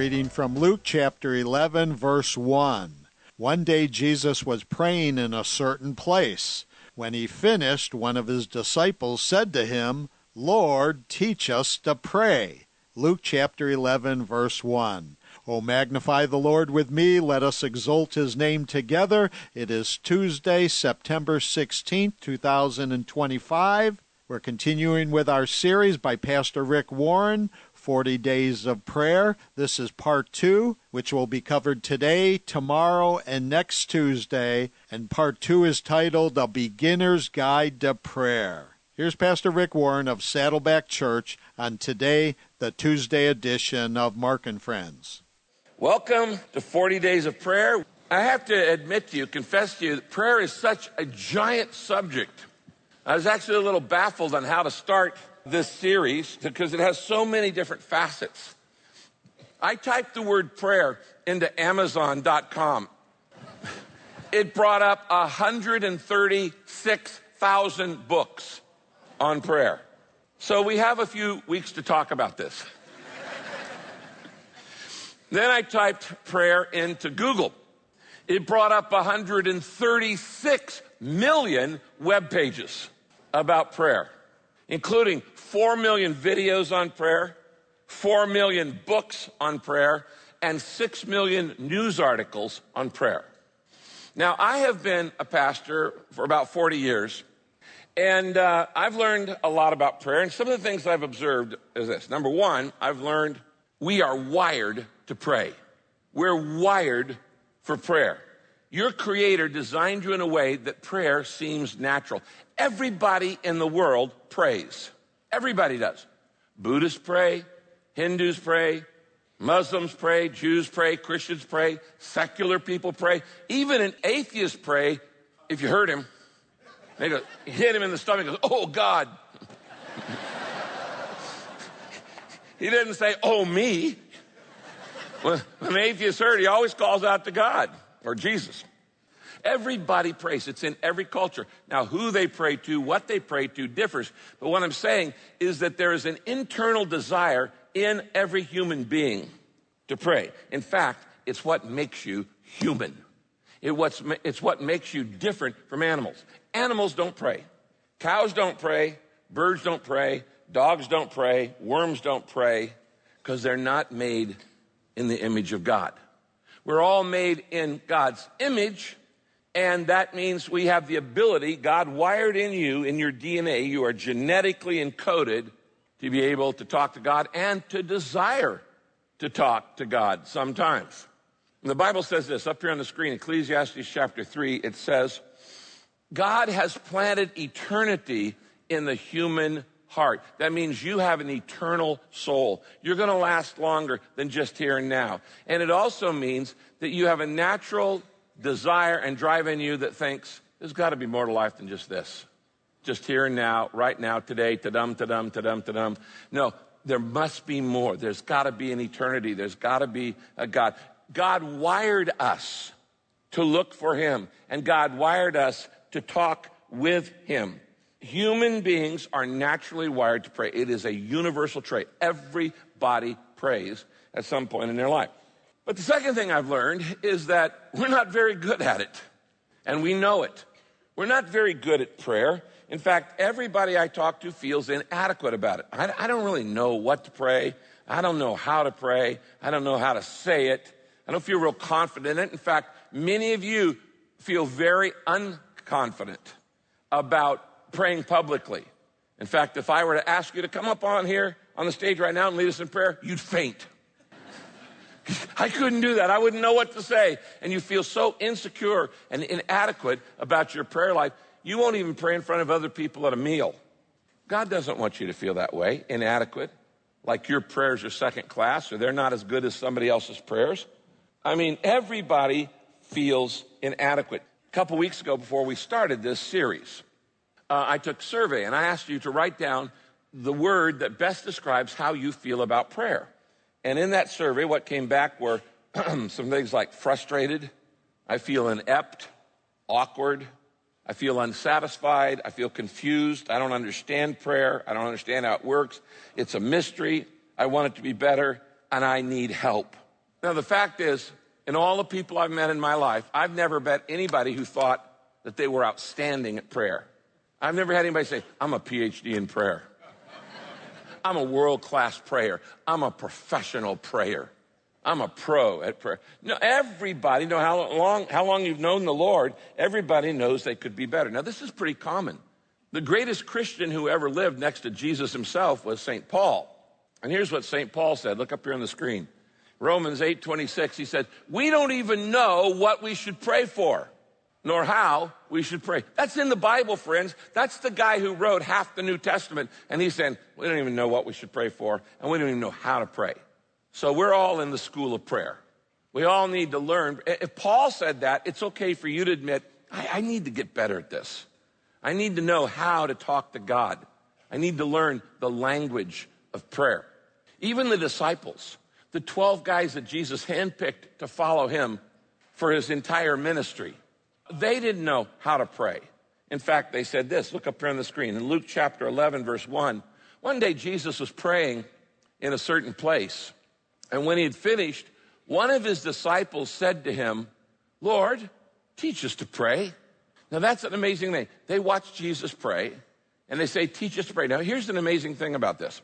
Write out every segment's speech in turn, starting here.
reading from Luke chapter 11, verse 1. One day Jesus was praying in a certain place. When he finished, one of his disciples said to him, "Lord, teach us to pray." Luke chapter 11, verse 1. Oh, magnify the Lord with me. Let us exalt his name together. It is Tuesday, September 16th, 2025. We're continuing with our series by Pastor Rick Warren, 40 Days of Prayer. This is part 2, which will be covered today, tomorrow, and next Tuesday. And part 2 is titled, A Beginner's Guide to Prayer. Here's Pastor Rick Warren of Saddleback Church on today, the Tuesday edition of Mark and Friends. Welcome to 40 Days of Prayer. I have to admit to you, confess to you, that prayer is such a giant subject. I was actually a little baffled on how to start this series because it has so many different facets. I typed the word prayer into Amazon.com. It brought up 136,000 books on prayer. So we have a few weeks to talk about this. Then I typed prayer into Google. It brought up 136 million web pages about prayer, including 4 million videos on prayer, 4 million books on prayer, and 6 million news articles on prayer. Now, I have been a pastor for about 40 years, and I've learned a lot about prayer. And some of the things I've observed is this. Number one, I've learned we are wired to pray. We're wired for prayer. Your Creator designed you in a way that prayer seems natural. Everybody in the world prays. Everybody does. Buddhists pray, Hindus pray, Muslims pray, Jews pray, Christians pray, secular people pray. Even an atheist pray if you hurt him. They go, hit him in the stomach and goes, "Oh, God." He didn't say, "Oh, me." When an atheist hurt, he always calls out to God or Jesus. Everybody prays. It's in every culture. Now, who they pray to, what they pray to differs. But what I'm saying is that there is an internal desire in every human being to pray. In fact, it's what makes you human. It's what makes you different from animals. Animals don't pray. Cows don't pray. Birds don't pray. Dogs don't pray. Worms don't pray because they're not made in the image of God. We're all made in God's image, and that means we have the ability, God wired in you, in your DNA, you are genetically encoded to be able to talk to God and to desire to talk to God sometimes. And the Bible says this, up here on the screen, Ecclesiastes chapter 3, it says, God has planted eternity in the human heart. That means you have an eternal soul. You're going to last longer than just here and now. And it also means that you have a natural desire and drive in you that thinks, there's got to be more to life than just this. Just here and now, right now, today, ta-dum, ta-dum, ta-dum, ta-dum. No, there must be more. There's got to be an eternity. There's got to be a God. God wired us to look for him, and God wired us to talk with him. Human beings are naturally wired to pray. It is a universal trait. Everybody prays at some point in their life. But the second thing I've learned is that we're not very good at it, and we know it. We're not very good at prayer. In fact, everybody I talk to feels inadequate about it. I don't really know what to pray. I don't know how to pray. I don't know how to say it. I don't feel real confident in it. In fact, many of you feel very unconfident about praying publicly. In fact, if I were to ask you to come up on here on the stage right now and lead us in prayer, you'd faint. I couldn't do that. I wouldn't know what to say. And you feel so insecure and inadequate about your prayer life, you won't even pray in front of other people at a meal. God doesn't want you to feel that way, inadequate, like your prayers are second class or they're not as good as somebody else's prayers. I mean, everybody feels inadequate. A couple weeks ago, before we started this series, I took a survey and I asked you to write down the word that best describes how you feel about prayer. And in that survey, what came back were some things like frustrated, I feel inept, awkward, I feel unsatisfied, I feel confused, I don't understand prayer, I don't understand how it works, it's a mystery, I want it to be better, and I need help. Now, the fact is, in all the people I've met in my life, I've never met anybody who thought that they were outstanding at prayer. I've never had anybody say, I'm a PhD in prayer. I'm a world-class prayer. I'm a professional prayer. I'm a pro at prayer. No, everybody, no how long you've known the Lord, everybody knows they could be better. Now, this is pretty common. The greatest Christian who ever lived next to Jesus himself was St. Paul. And here's what St. Paul said. Look up here on the screen. Romans 8:26, he said, we don't even know what we should pray for, nor how we should pray. That's in the Bible, friends. That's the guy who wrote half the New Testament. And he's saying, we don't even know what we should pray for, and we don't even know how to pray. So we're all in the school of prayer. We all need to learn. If Paul said that, it's okay for you to admit, I need to get better at this. I need to know how to talk to God. I need to learn the language of prayer. Even the disciples, the 12 guys that Jesus handpicked to follow him for his entire ministry, they didn't know how to pray. In fact, they said this. Look up here on the screen. In Luke chapter 11, verse 1, one day Jesus was praying in a certain place. And when he had finished, one of his disciples said to him, Lord, teach us to pray. Now, that's an amazing thing. They watch Jesus pray, and they say, teach us to pray. Now, here's an amazing thing about this.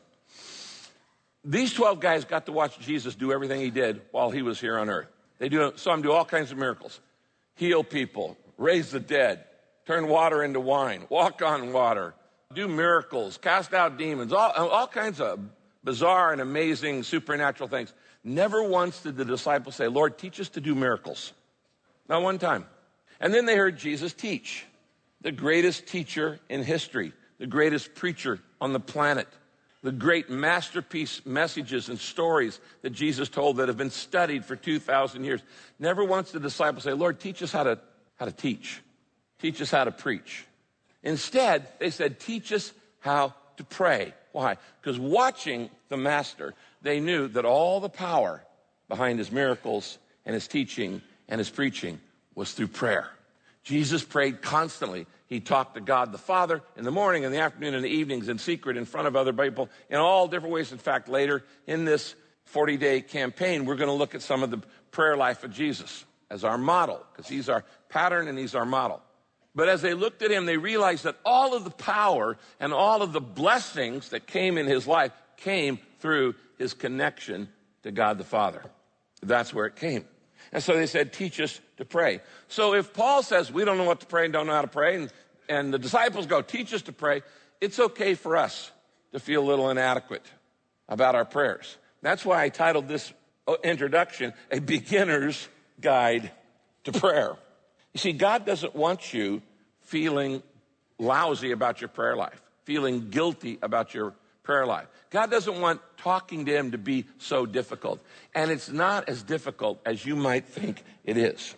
These 12 guys got to watch Jesus do everything he did while he was here on earth. Saw him do all kinds of miracles. Heal people, raise the dead, turn water into wine, walk on water, do miracles, cast out demons, all kinds of bizarre and amazing supernatural things. Never once did the disciples say, Lord, teach us to do miracles. Not one time. And then they heard Jesus teach, the greatest teacher in history, the greatest preacher on the planet, the great masterpiece messages and stories that Jesus told that have been studied for 2,000 years. Never once did the disciples say, Lord, teach us how to teach. Teach us how to preach. Instead, they said, teach us how to pray. Why? Because watching the master, they knew that all the power behind his miracles and his teaching and his preaching was through prayer. Jesus prayed constantly. He talked to God the Father in the morning, in the afternoon, in the evenings, in secret, in front of other people, in all different ways. In fact, later in this 40-day campaign, we're going to look at some of the prayer life of Jesus as our model, because he's our pattern and he's our model. But as they looked at him, they realized that all of the power and all of the blessings that came in his life came through his connection to God the Father. That's where it came. And so they said, teach us to pray. So if Paul says we don't know what to pray and don't know how to pray, and the disciples go, teach us to pray, it's okay for us to feel a little inadequate about our prayers. That's why I titled this introduction, A Beginner's Guide to Prayer. You see, God doesn't want you feeling lousy about your prayer life, feeling guilty about your prayer life. God doesn't want talking to him to be so difficult. And it's not as difficult as you might think it is.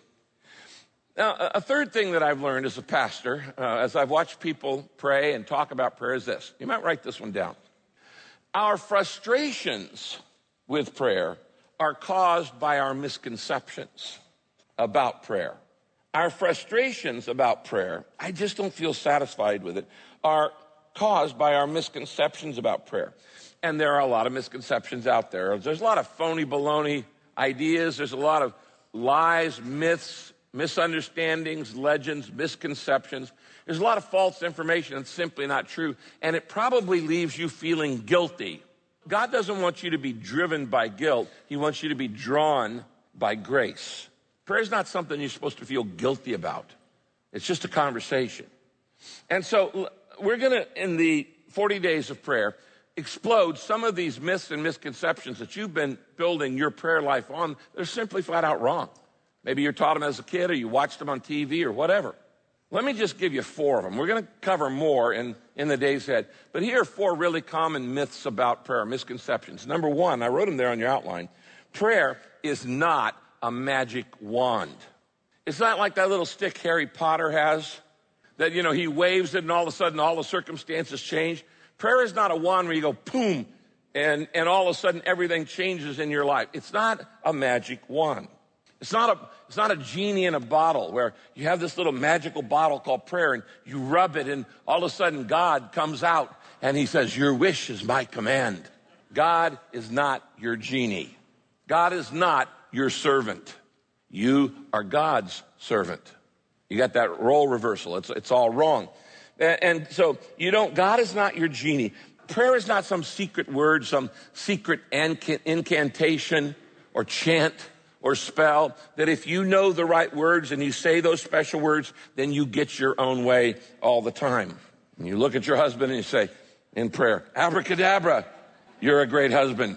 Now, a third thing that I've learned as a pastor, as I've watched people pray and talk about prayer, is this. You might write this one down. Our frustrations with prayer are caused by our misconceptions about prayer. Our frustrations about prayer, I just don't feel satisfied with it, are caused by our misconceptions about prayer. And there are a lot of misconceptions out there. There's a lot of phony baloney ideas. There's a lot of lies, myths, misunderstandings, legends, misconceptions. There's a lot of false information that's simply not true. And it probably leaves you feeling guilty. God doesn't want you to be driven by guilt. He wants you to be drawn by grace. Prayer is not something you're supposed to feel guilty about. It's just a conversation. And so we're going to, in the 40 days of prayer, explode some of these myths and misconceptions that you've been building your prayer life on. They're simply flat out wrong. Maybe you taught them as a kid or you watched them on TV or whatever. Let me just give you 4 of them. We're going to cover more in the days ahead. But here are 4 really common myths about prayer, misconceptions. Number 1, I wrote them there on your outline. Prayer is not a magic wand. It's not like that little stick Harry Potter has that, he waves it and all of a sudden all the circumstances change. Prayer is not a wand where you go, boom, and all of a sudden everything changes in your life. It's not a magic wand. It's not a genie in a bottle where you have this little magical bottle called prayer and you rub it and all of a sudden God comes out and he says, your wish is my command. God is not your genie. God is not your servant. You are God's servant. You got that role reversal. It's all wrong. And so God is not your genie. Prayer is not some secret word, some secret incantation or chant or spell that if you know the right words and you say those special words, then you get your own way all the time. And you look at your husband and you say in prayer, abracadabra, you're a great husband.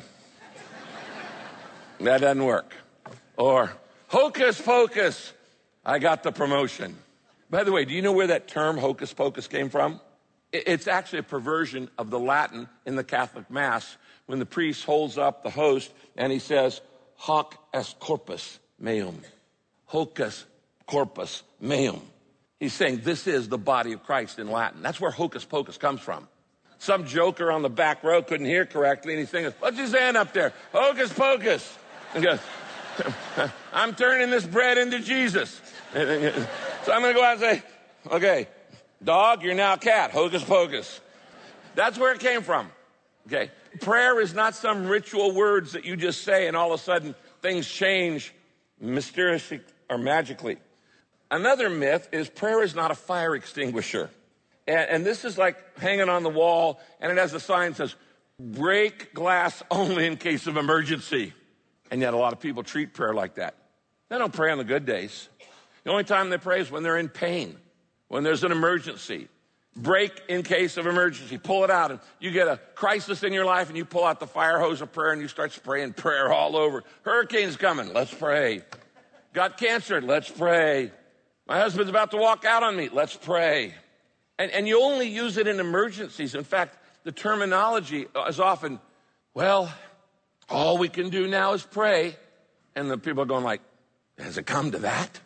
That doesn't work. Or hocus pocus, I got the promotion. By the way, do you know where that term hocus pocus came from? It's actually a perversion of the Latin in the Catholic Mass when the priest holds up the host and he says, hoc est corpus meum. Hocus corpus meum. He's saying this is the body of Christ in Latin. That's where hocus pocus comes from. Some joker on the back row couldn't hear correctly and he's saying, what's his hand up there? Hocus pocus. And goes, I'm turning this bread into Jesus. So I'm going to go out and say, okay, dog, you're now cat. Hocus pocus. That's where it came from. Okay. Prayer is not some ritual words that you just say and all of a sudden things change mysteriously or magically. Another myth is prayer is not a fire extinguisher. And this is like hanging on the wall and it has a sign that says, break glass only in case of emergency. And yet a lot of people treat prayer like that. They don't pray on the good days. The only time they pray is when they're in pain, when there's an emergency. Break in case of emergency. Pull it out. And you get a crisis in your life and you pull out the fire hose of prayer and you start spraying prayer all over. Hurricane's coming. Let's pray. Got cancer. Let's pray. My husband's about to walk out on me. Let's pray. And you only use it in emergencies. In fact, the terminology is often, well, all we can do now is pray. And the people are going like, has it come to that?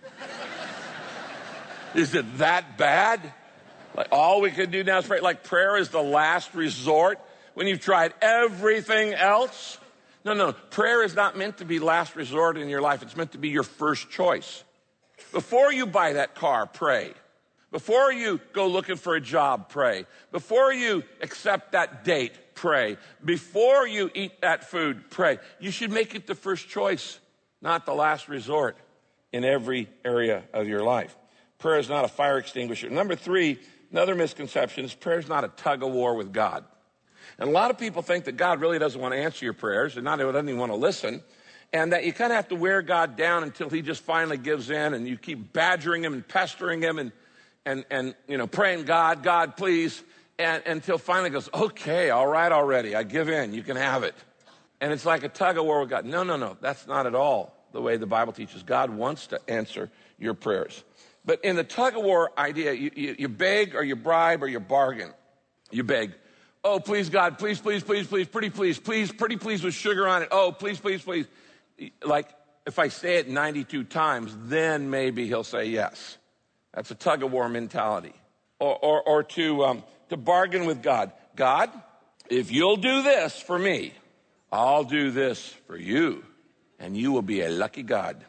Is it that bad? Like all we can do now is pray. Like prayer is the last resort when you've tried everything else. No. Prayer is not meant to be last resort in your life. It's meant to be your first choice. Before you buy that car, pray. Before you go looking for a job, pray. Before you accept that date, pray. Before you eat that food, pray. You should make it the first choice, not the last resort in every area of your life. Prayer is not a fire extinguisher. Number 3, another misconception is prayer is not a tug of war with God. And a lot of people think that God really doesn't want to answer your prayers and doesn't even want to listen. And that you kind of have to wear God down until he just finally gives in and you keep badgering him and pestering him and praying, God, please, and until finally goes, okay, all right already, I give in, you can have it. And it's like a tug of war with God. No, that's not at all the way the Bible teaches. God wants to answer your prayers. But in the tug of war idea, you beg or you bribe or you bargain. You beg. Oh, please, God, please, pretty please with sugar on it. Oh, please. Like if I say it 92 times, then maybe he'll say yes. That's a tug of war mentality. Or to bargain with God. God, if you'll do this for me, I'll do this for you, and you will be a lucky God.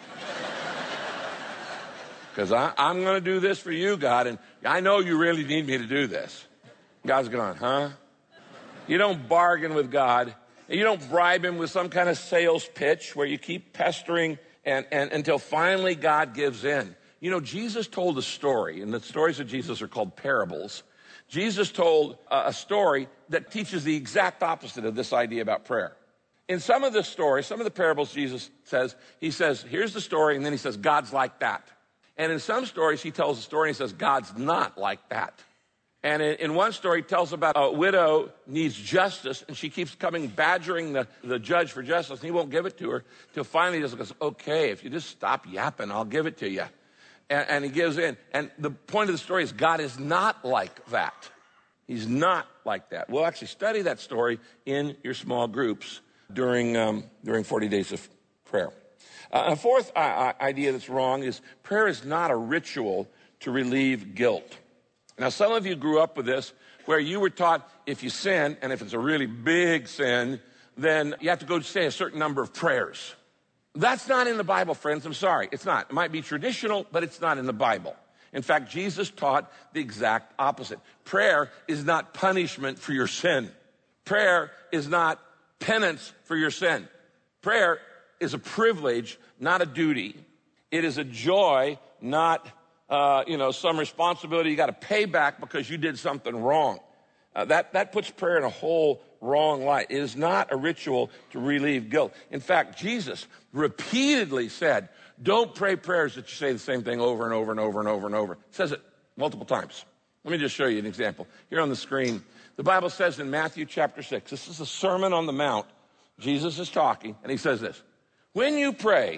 Because I'm going to do this for you, God, and I know you really need me to do this. God's going, huh? You don't bargain with God. And you don't bribe him with some kind of sales pitch where you keep pestering and until finally God gives in. You know, Jesus told a story, and the stories of Jesus are called parables. Jesus told a story that teaches the exact opposite of this idea about prayer. In some of the stories, some of the parables Jesus says, he says, here's the story, and then he says, God's like that. And in some stories, he tells a story and he says, God's not like that. And in one story, he tells about a widow needs justice, and she keeps coming badgering the judge for justice, and he won't give it to her till finally he just goes, okay, if you just stop yapping, I'll give it to you. And he gives in. And the point of the story is God is not like that. He's not like that. We'll actually study that story in your small groups during 40 days of prayer. A fourth idea that's wrong is prayer is not a ritual to relieve guilt. Now, some of you grew up with this, where you were taught if you sin, and if it's a really big sin, then you have to go say a certain number of prayers. That's not in the Bible, friends. I'm sorry. It's not. It might be traditional, but it's not in the Bible. In fact, Jesus taught the exact opposite. Prayer is not punishment for your sin. Prayer is not penance for your sin. Prayer is a privilege, not a duty. It is a joy, not some responsibility you got to pay back because you did something wrong. That puts prayer in a whole wrong light. It is not a ritual to relieve guilt. In fact, Jesus repeatedly said, don't pray prayers that you say the same thing over and over and over and over and over. It says it multiple times. Let me just show you an example. Here on the screen, the Bible says in Matthew chapter 6, this is the Sermon on the Mount. Jesus is talking, and he says this, when you pray,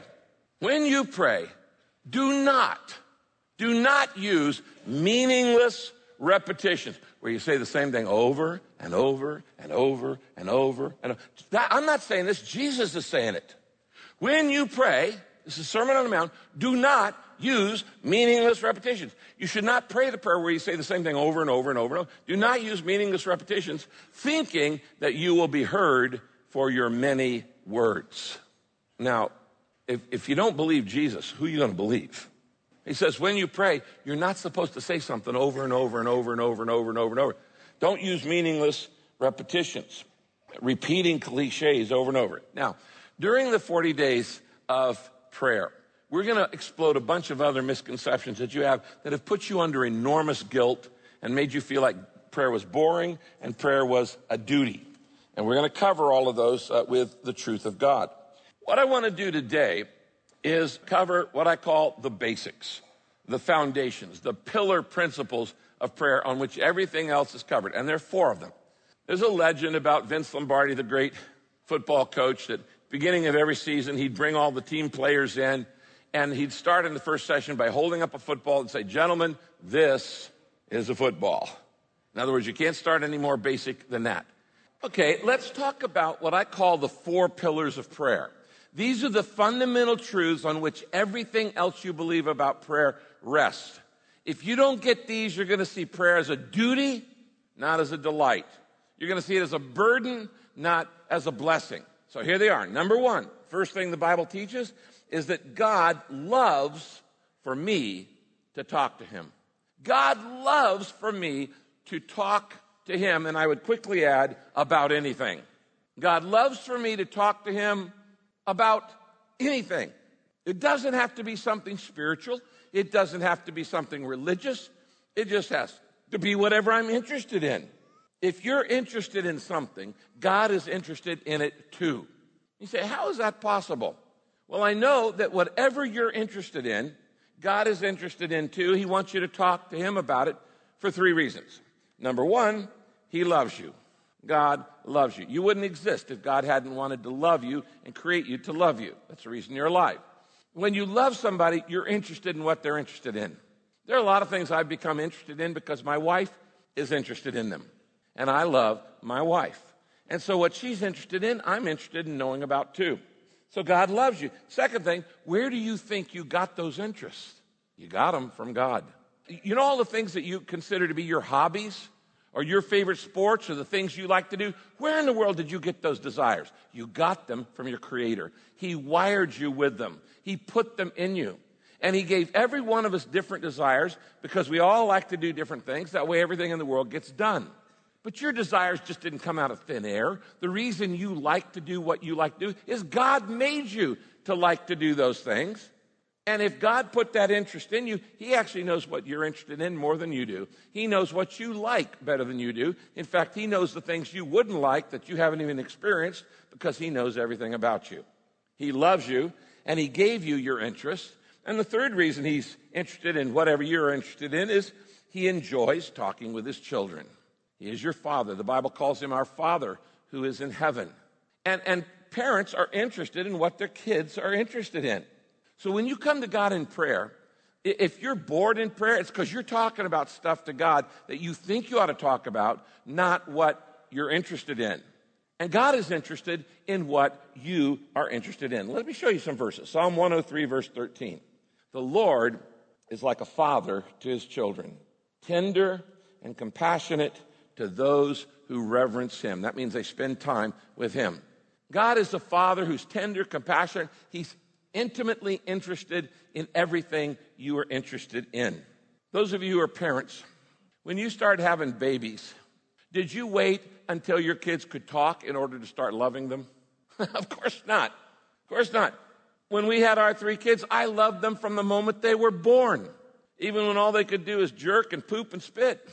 do not use meaningless repetitions where you say the same thing over and over and over and over and over. I'm not saying this, Jesus is saying it. When you pray, this is Sermon on the Mount, do not use meaningless repetitions. You should not pray the prayer where you say the same thing over and over and over and over. Do not use meaningless repetitions, thinking that you will be heard for your many words. Now, if you don't believe Jesus, who are you going to believe? He says, when you pray, you're not supposed to say something over and over and over and over and over and over and over. Don't use meaningless repetitions, repeating cliches over and over. Now, during the 40 days of prayer, we're going to explode a bunch of other misconceptions that you have that have put you under enormous guilt and made you feel like prayer was boring and prayer was a duty. And we're going to cover all of those with the truth of God. What I want to do today is cover what I call the basics, the foundations, the pillar principles of prayer on which everything else is covered. And there are 4 of them. There's a legend about Vince Lombardi, the great football coach, that beginning of every season, he'd bring all the team players in, and he'd start in the first session by holding up a football and say, gentlemen, this is a football. In other words, you can't start any more basic than that. Okay, let's talk about what I call the 4 pillars of prayer. These are the fundamental truths on which everything else you believe about prayer rests. If you don't get these, you're going to see prayer as a duty, not as a delight. You're going to see it as a burden, not as a blessing. So here they are. Number 1, first thing the Bible teaches is that God loves for me to talk to him. God loves for me to talk to him, and I would quickly add, about anything. God loves for me to talk to him about anything. It doesn't have to be something spiritual. It doesn't have to be something religious. It just has to be whatever I'm interested in. If you're interested in something, God is interested in it too. You say, how is that possible? Well, I know that whatever you're interested in, God is interested in too. He wants you to talk to him about it for 3 reasons. Number 1, he loves you. God loves you. You wouldn't exist if God hadn't wanted to love you and create you to love you. That's the reason you're alive. When you love somebody, you're interested in what they're interested in. There are a lot of things I've become interested in because my wife is interested in them. And I love my wife. And so what she's interested in, I'm interested in knowing about too. So God loves you. Second thing, where do you think you got those interests? You got them from God. You know all the things that you consider to be your hobbies? Or your favorite sports, or the things you like to do? Where in the world did you get those desires? You got them from your Creator. He wired you with them. He put them in you. And he gave every one of us different desires because we all like to do different things. That way everything in the world gets done. But your desires just didn't come out of thin air. The reason you like to do what you like to do is God made you to like to do those things. And if God put that interest in you, he actually knows what you're interested in more than you do. He knows what you like better than you do. In fact, he knows the things you wouldn't like that you haven't even experienced because he knows everything about you. He loves you, and he gave you your interests. And the third reason he's interested in whatever you're interested in is he enjoys talking with his children. He is your Father. The Bible calls him our Father who is in heaven. And parents are interested in what their kids are interested in. So when you come to God in prayer, if you're bored in prayer, it's because you're talking about stuff to God that you think you ought to talk about, not what you're interested in. And God is interested in what you are interested in. Let me show you some verses. Psalm 103, verse 13. The Lord is like a father to his children, tender and compassionate to those who reverence him. That means they spend time with him. God is a father who's tender, compassionate. He's intimately interested in everything you are interested in. Those of you who are parents, when you start having babies, did you wait until your kids could talk in order to start loving them? Of course not. Of course not. When we had our 3 kids, I loved them from the moment they were born, even when all they could do is jerk and poop and spit.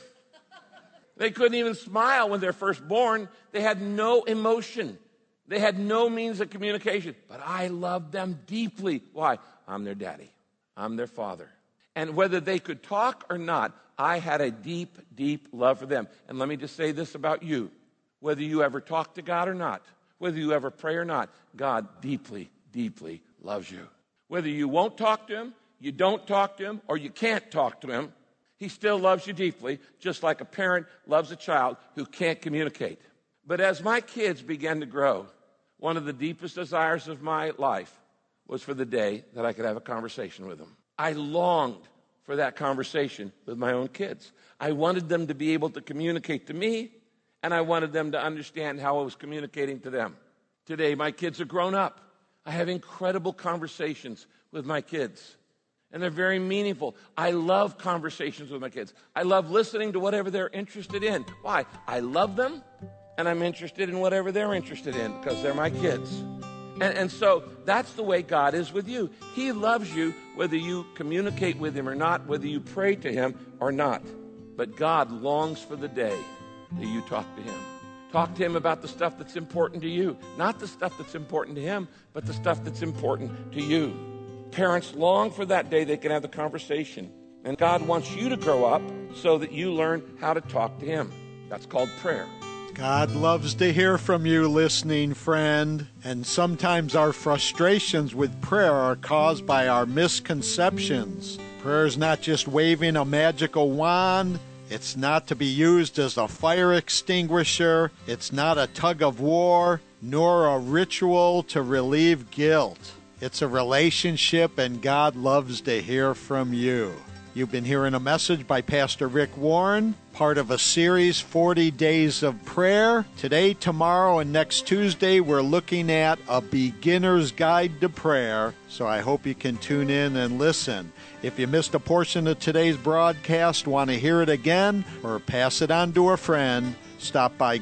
They couldn't even smile when they're first born. They had no emotion. They had no means of communication. But I loved them deeply. Why? I'm their daddy. I'm their father. And whether they could talk or not, I had a deep, deep love for them. And let me just say this about you. Whether you ever talk to God or not, whether you ever pray or not, God deeply, deeply loves you. Whether you won't talk to him, you don't talk to him, or you can't talk to him, he still loves you deeply, just like a parent loves a child who can't communicate. But as my kids began to grow, one of the deepest desires of my life was for the day that I could have a conversation with them. I longed for that conversation with my own kids. I wanted them to be able to communicate to me, and I wanted them to understand how I was communicating to them. Today, my kids are grown up. I have incredible conversations with my kids, and they're very meaningful. I love conversations with my kids. I love listening to whatever they're interested in. Why? I love them, and I'm interested in whatever they're interested in because they're my kids. And so that's the way God is with you. He loves you whether you communicate with him or not, whether you pray to him or not. But God longs for the day that you talk to him. Talk to him about the stuff that's important to you. Not the stuff that's important to him, but the stuff that's important to you. Parents long for that day they can have the conversation. And God wants you to grow up so that you learn how to talk to him. That's called prayer. God loves to hear from you, listening friend. And sometimes our frustrations with prayer are caused by our misconceptions. Prayer is not just waving a magical wand. It's not to be used as a fire extinguisher. It's not a tug of war, nor a ritual to relieve guilt. It's a relationship, and God loves to hear from you. You've been hearing a message by Pastor Rick Warren, part of a series, 40 Days of Prayer. Today, tomorrow, and next Tuesday, we're looking at a beginner's guide to prayer, so I hope you can tune in and listen. If you missed a portion of today's broadcast, want to hear it again, or pass it on to a friend, stop by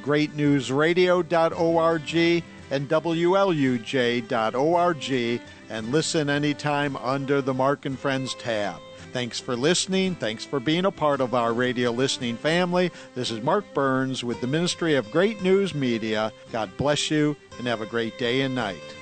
greatnewsradio.org and WLUJ.org and listen anytime under the Mark and Friends tab. Thanks for listening. Thanks for being a part of our radio listening family. This is Mark Burns with the Ministry of Great News Media. God bless you and have a great day and night.